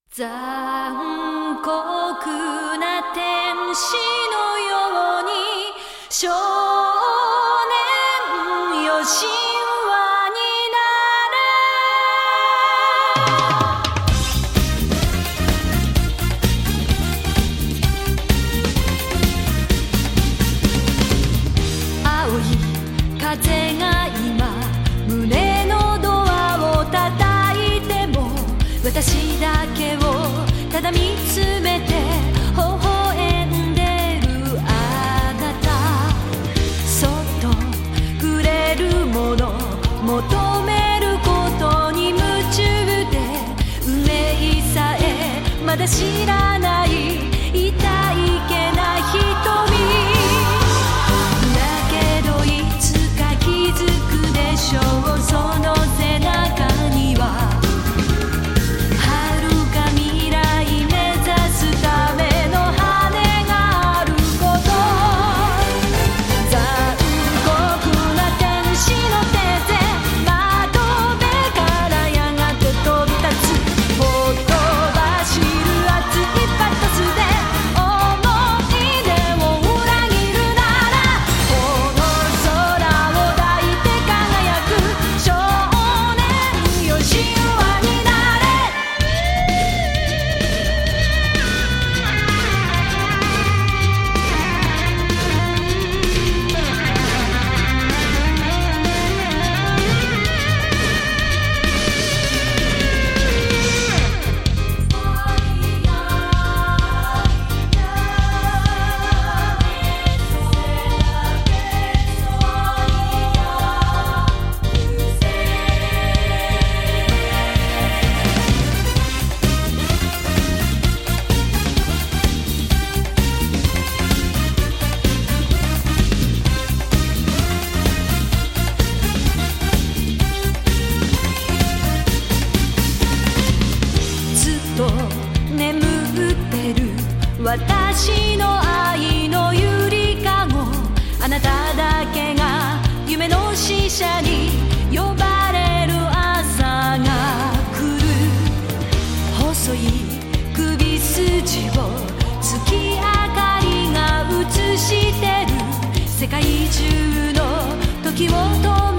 残酷な天使のように少年よ神話になれ青い風が今胸のドアを叩いても私だけをただ見つめて微笑んでるあなたそっとくれるもの求めることに夢中で運命さえまだ知らない痛いけな瞳だけどいつか気づくでしょうその背中には眠ってる私の愛のゆりかごあなただけが夢の使者に呼ばれる朝が来る細い首筋を月明かりが映してる世界中の時を止め